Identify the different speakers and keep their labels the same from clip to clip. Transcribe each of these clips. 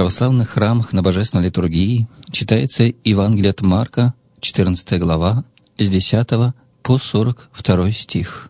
Speaker 1: православных храмах на Божественной литургии читается Евангелие от Марка, 14 глава, с 10 по 42 стих.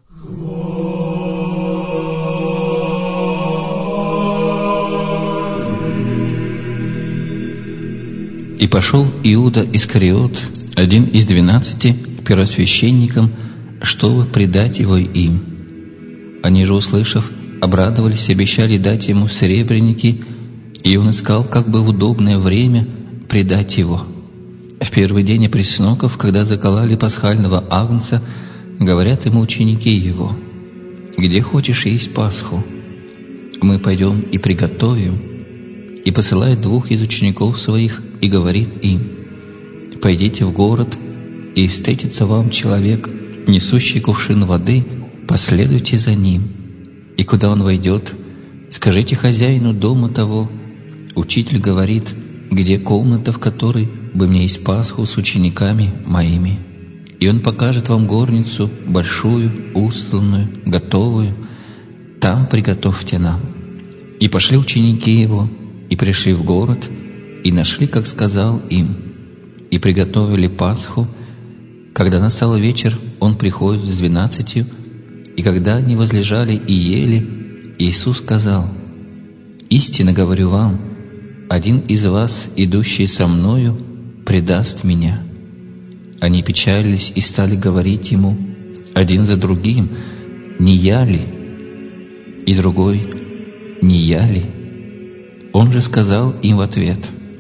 Speaker 1: «И пошел Иуда Искариот, один из 12, к первосвященникам, чтобы предать его им. Они же, услышав, обрадовались и обещали дать ему серебряники, и он искал, как бы в удобное время предать его. В первый день опресноков, когда закололи пасхального агнца, говорят ему ученики его: «Где хочешь есть Пасху? Мы пойдем и приготовим». И посылает 2 из учеников своих и говорит им: «Пойдите в город, и встретится вам человек, несущий кувшин воды, последуйте за ним. И куда он войдет, скажите хозяину дома того: Учитель говорит, где комната, в которой бы мне есть Пасху с учениками моими. И он покажет вам горницу, большую, устланную, готовую. Там приготовьте нам». И пошли ученики его, и пришли в город, и нашли, как сказал им, и приготовили Пасху. Когда настал вечер, он приходит с 12, и когда они возлежали и ели, Иисус сказал: «Истинно говорю вам, один из вас, идущий со Мною, предаст Меня». Они печалились и стали говорить Ему один за другим: «Не я ли?» И другой: «Не я ли?» Он же сказал им в ответ: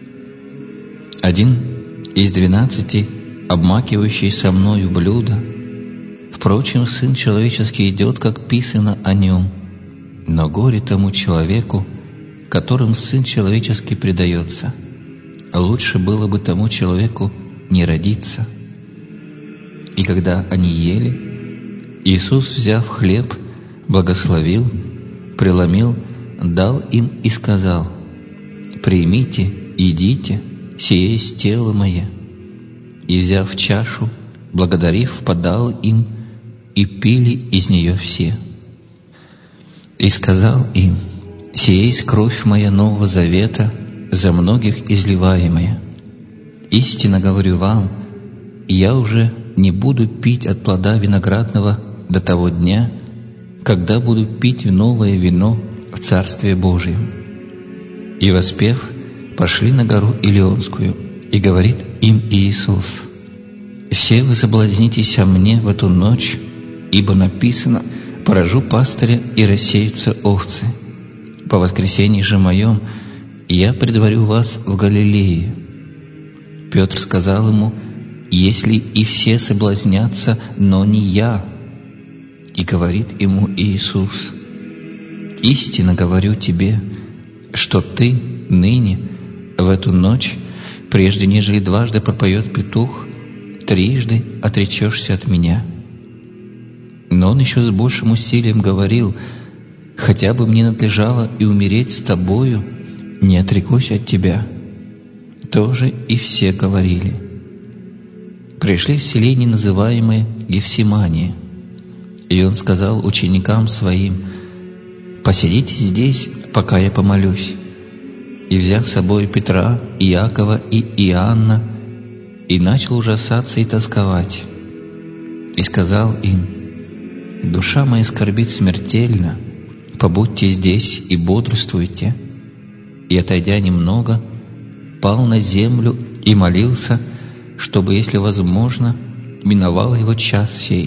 Speaker 1: «Один из 12, обмакивающий со Мною блюдо. Впрочем, Сын Человеческий идет, как писано о Нем. Но горе тому человеку, которым Сын Человеческий предается. Лучше было бы тому человеку не родиться». И когда они ели, Иисус, взяв хлеб, благословил, преломил, дал им и сказал: «Примите, идите, сие есть тело Мое». И, взяв чашу, благодарив, подал им, и пили из нее все. И сказал им: «Сие есть кровь Моя Нового Завета, за многих изливаемая. Истинно говорю вам, я уже не буду пить от плода виноградного до того дня, когда буду пить новое вино в Царстве Божьем». И, воспев, пошли на гору Илионскую, и говорит им Иисус: «Все вы соблазнитесь о Мне в эту ночь, ибо написано: поражу пастыря, и рассеются овцы. По воскресенье же Моем я предварю вас в Галилее». Петр сказал ему: «Если и все соблазнятся, но не я». И говорит ему Иисус: «Истинно говорю тебе, что ты ныне, в эту ночь, прежде нежели дважды пропоет петух, 3 отречешься от Меня». Но он еще с большим усилием говорил: «Хотя бы мне надлежало и умереть с тобою, не отрекусь от тебя». Тоже и все говорили. Пришли в селение, называемое Гефсимания, и он сказал ученикам своим: «Посидите здесь, пока я помолюсь». И, взяв с собой Петра, Иакова и Иоанна, и начал ужасаться и тосковать. И сказал им: «Душа моя скорбит смертельно, побудьте здесь и бодрствуйте». И, отойдя немного, пал на землю и молился, чтобы, если возможно, миновал его час сей.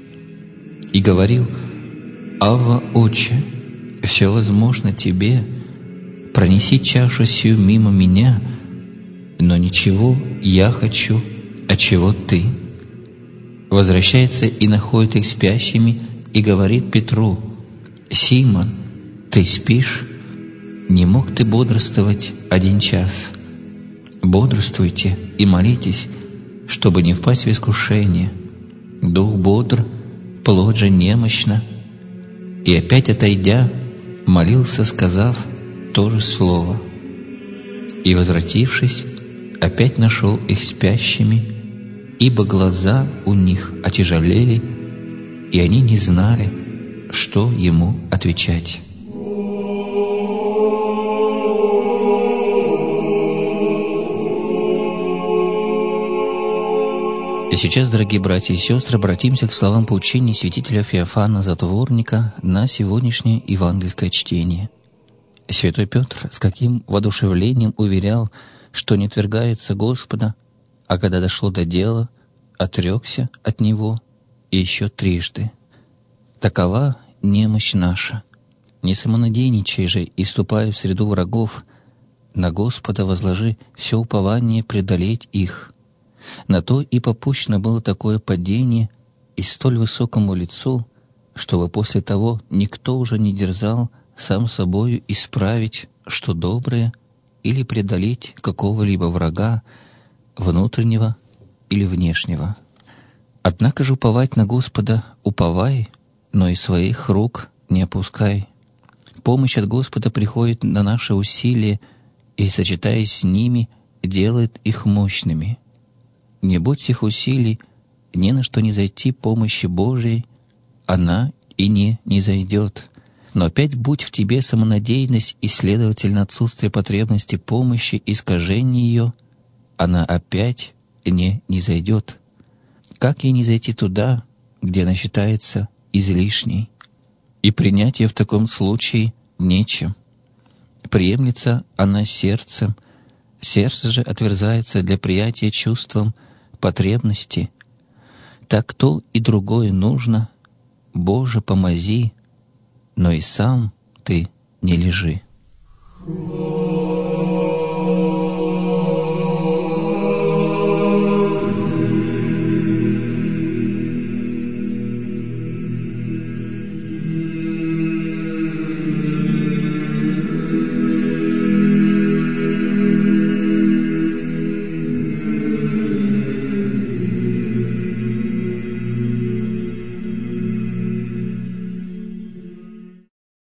Speaker 1: И говорил: «Авва, Отче, все возможно Тебе, пронеси чашу сию мимо меня, но ничего я хочу, а чего Ты». Возвращается и находит их спящими, и говорит Петру: «Симон, ты спишь? Не мог ты бодрствовать 1 час? Бодрствуйте и молитесь, чтобы не впасть в искушение. Дух бодр, плоть же немощна». И опять отойдя, молился, сказав то же слово. И, возвратившись, опять нашел их спящими, ибо глаза у них отяжелели, и они не знали, что ему отвечать. И сейчас, дорогие братья и сестры, обратимся к словам поучения святителя Феофана Затворника на сегодняшнее евангельское чтение. Святой Петр с каким воодушевлением уверял, что не отвергается Господа, а когда дошло до дела, отрекся от Него и еще трижды. Такова немощь наша. Не самонадеянничай же и вступая в среду врагов, на Господа возложи все упование преодолеть их. На то и попущено было такое падение и столь высокому лицу, чтобы после того никто уже не дерзал сам собою исправить, что доброе, или преодолеть какого-либо врага, внутреннего или внешнего. Однако же уповать на Господа уповай, но и своих рук не опускай. Помощь от Господа приходит на наши усилия и, сочетаясь с ними, делает их мощными. Не будь сих усилий, ни на что не зайти помощи Божией, она и не зайдет. Но опять будь в тебе самонадеянность и, следовательно, отсутствие потребности помощи, искажение ее, она опять не зайдет. Как ей не зайти туда, где она считается излишней? И принять ее в таком случае нечем. Приемлется она сердцем, сердце же отверзается для приятия чувством потребности. Так то и другое нужно. Боже, помози, но и сам ты не лежи.